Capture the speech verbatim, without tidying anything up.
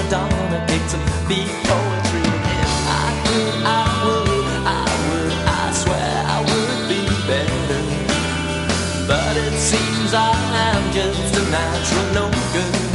dawn and pick some beat poetry. If I could, I would, I would, I swear I would be better. But it seems I am just a natural no good.